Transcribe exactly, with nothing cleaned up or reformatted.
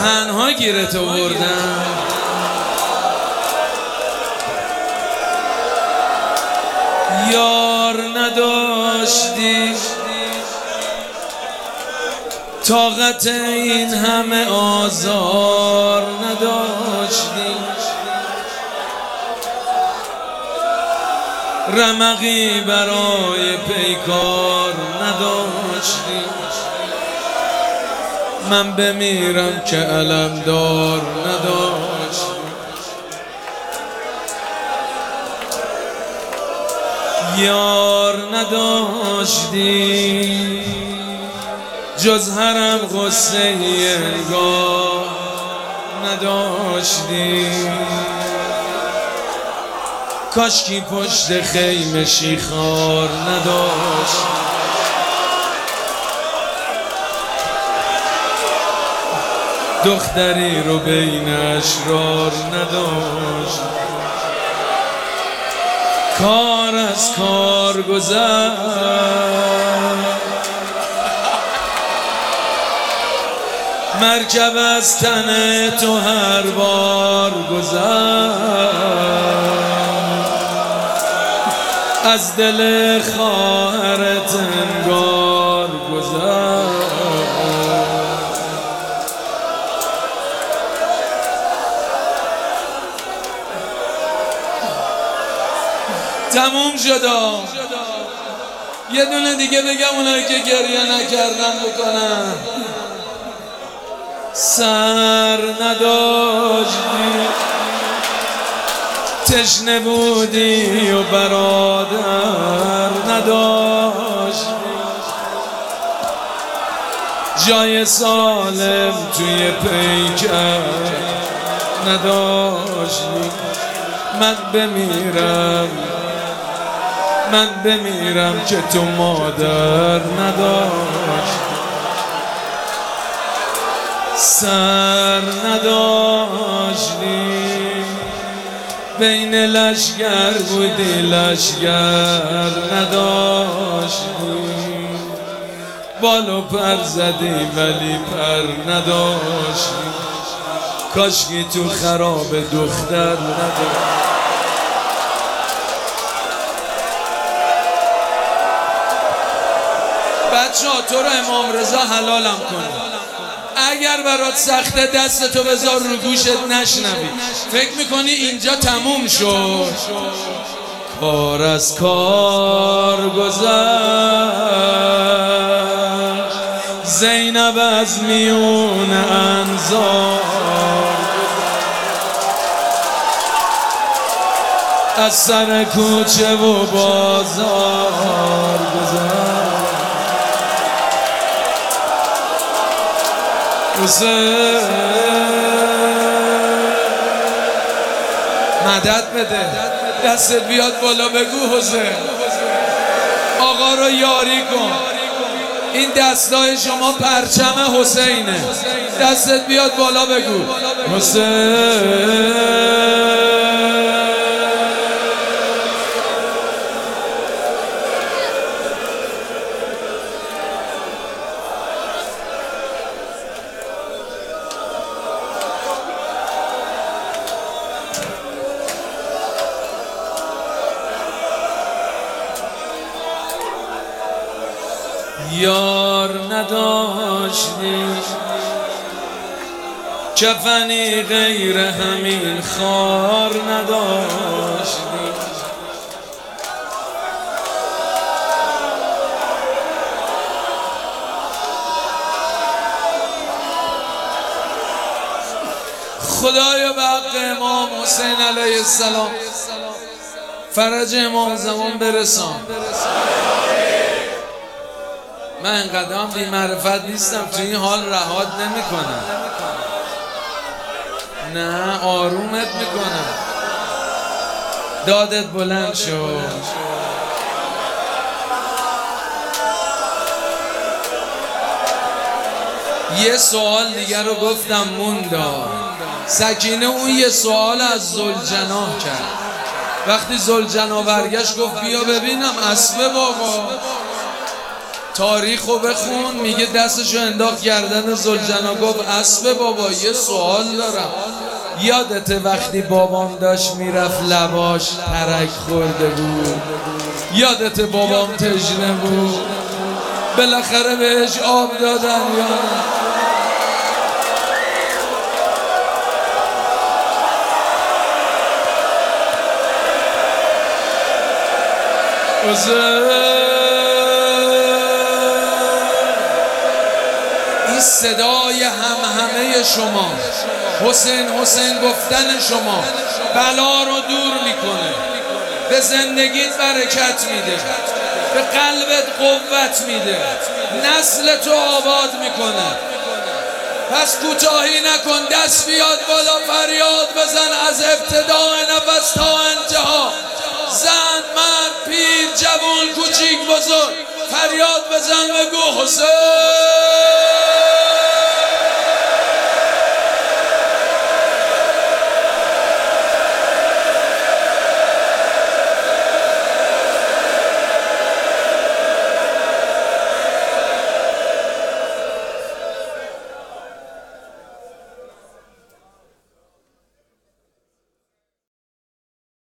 تنها گیرت آوردم. یار نداشتی طاقت این همه آزار نداشتی، رمقی برای پیکار نداشتی. من بمیرم که علمدار نداشتی. یار نداشتی جز حرم غصه انگار نداشتی. کاشکی پشت خیمه شیخار نداشتی. دختری رو بین اشرار نداشت. کار از کار گذشت، مرکب از تن تو هر بار گذشت. از دل خواهرت انگار گذشت. تموم شدا. یه دونه دیگه بگم اونایی که گریه نکردن بکنن. سر نداشتی تشنه بودی و برادر نداشتی. جای سالم توی پیکر نداشتی. من بمیرم من بمیرم که تو مادر نداشتی. سر نداشتی بین لشگر بودی لشگر نداشتی. بال و پر زدی ولی پر نداشتی. کاشکی تو خراب دختر نداشتی. بچه ها تو رو امام رضا حلالم کنه. اگر برات سخته دستتو بذار رو گوشت نشنوی. فکر میکنی اینجا تموم شد؟ کار از کار گذشت. زینب از میون انظار از سر کوچه و بازار گذشت. حسین مدد بده. دستت بیاد بالا بگو حسین. آقا رو یاری کن. این دستای شما پرچم حسینه. دستت بیاد بالا بگو حسین. یار نداشتی کفنی غیر همین خار نداشتی. خدایا به حق امام حسین علیه السلام فرج امام زمان برسان. من انقدر هم بی معرفت نیستم تو این حال رهات نمی کنم. نه آرومت میکنم. دادت بلند شد. یه سوال دیگر رو گفتم موندا. سکینه اون یه سوال از ذوالجناح کرد. وقتی ذوالجناح برگشت گفت بیا ببینم اسبه بابا. تاریخو بخون. میگه دستشو انداخت گردن زلجنا گفت اسب بابا یه سوال دارم، یادت وقتی بابام داشت میرفت لباش ترک خورده بود؟ یادت بابام تشنه بود بالاخره بهش آب دادن یا نه؟ این صدای همهمه شما، حسین حسین گفتن شما بلا رو دور میکنه، به زندگیت برکت میده، به قلبت قوت میده، نسل تو آباد میکنه. پس کوتاهی نکن، دست بیاد بالا، فریاد بزن از ابتدای نفس تا انتها. زن، مرد، پیر، جوان، کوچیک، بزرگ، فریاد بزن بگو حسین.